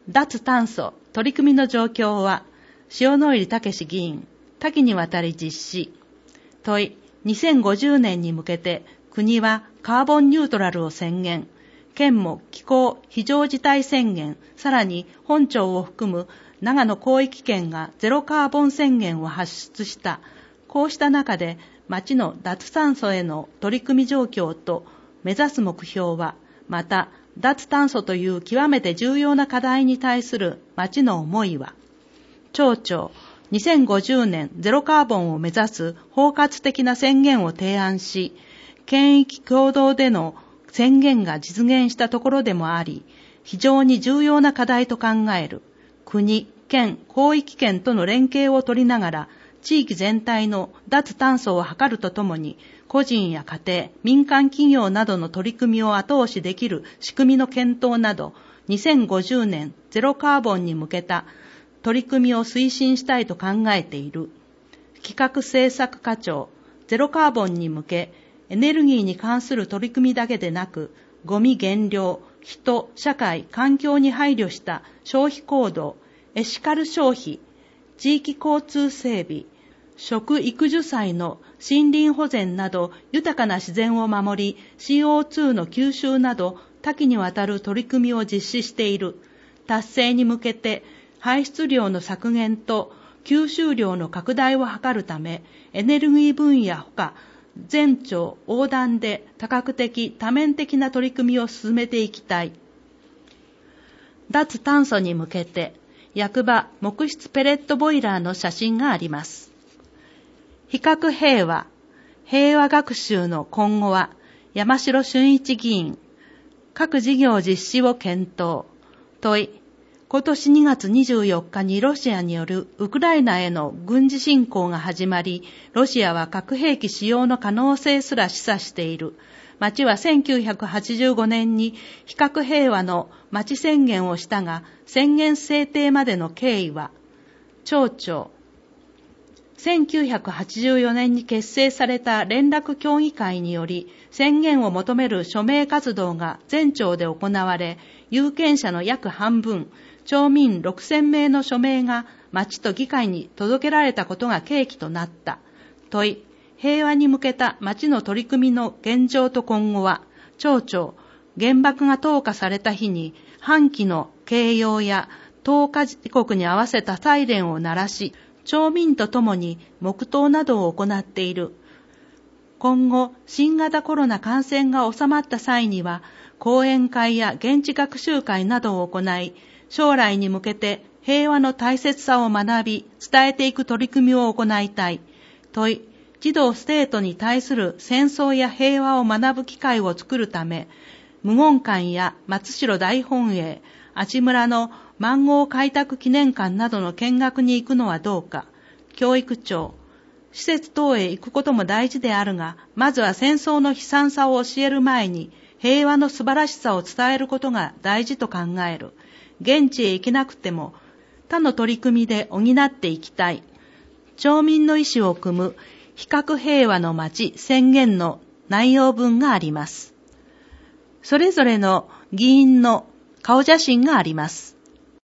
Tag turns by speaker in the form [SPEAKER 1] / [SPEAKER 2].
[SPEAKER 1] 脱炭素取り組みの状況は、塩野入武議員、多岐にわたり実施。問い、2050年に向けて国はカーボンニュートラルを宣言。県も気候非常事態宣言、さらに本町を含む長野広域圏がゼロカーボン宣言を発出した。こうした中で町の脱炭素への取り組み状況と目指す目標は、また脱炭素という極めて重要な課題に対する町の思いは、町長、2050年ゼロカーボンを目指す包括的な宣言を提案し、県域共同での宣言が実現したところでもあり、非常に重要な課題と考える。国、県、広域圏との連携を取りながら、地域全体の脱炭素を図るとともに、個人や家庭、民間企業などの取り組みを後押しできる仕組みの検討など、2050年ゼロカーボンに向けた取り組みを推進したいと考えている。企画政策課長、ゼロカーボンに向け、エネルギーに関する取り組みだけでなく、ゴミ減量、人、社会、環境に配慮した消費行動、エシカル消費、地域交通整備、食育樹祭の森林保全など豊かな自然を守り、CO2 の吸収など多岐にわたる取り組みを実施している。達成に向けて排出量の削減と吸収量の拡大を図るため、エネルギー分野ほか全町横断で多角的多面的な取り組みを進めていきたい。脱炭素に向けて役場木質ペレットボイラーの写真があります。比較平和学習の今後は、山城俊一議員、各事業実施を検討。問い、今年2月24日にロシアによるウクライナへの軍事侵攻が始まり、ロシアは核兵器使用の可能性すら示唆している。町は1985年に非核平和の町宣言をしたが、宣言制定までの経緯は、町長、1984年に結成された連絡協議会により、宣言を求める署名活動が全町で行われ、有権者の約半分、町民6000名の署名が町と議会に届けられたことが契機となった。問い、平和に向けた町の取り組みの現状と今後は、町長、原爆が投下された日に、半旗の掲揚や投下時刻に合わせたサイレンを鳴らし、町民とともに黙祷などを行っている。今後、新型コロナ感染が収まった際には、講演会や現地学習会などを行い、将来に向けて平和の大切さを学び、伝えていく取り組みを行いたい。問い、児童生徒に対する戦争や平和を学ぶ機会を作るため、無言館や松代大本営、阿智村のマンゴー開拓記念館などの見学に行くのはどうか。教育長、施設等へ行くことも大事であるが、まずは戦争の悲惨さを教える前に、平和の素晴らしさを伝えることが大事と考える。現地へ行けなくても、他の取り組みで補っていきたい。町民の意思を組む非核平和の町宣言の内容文があります。それぞれの議員の顔写真があります。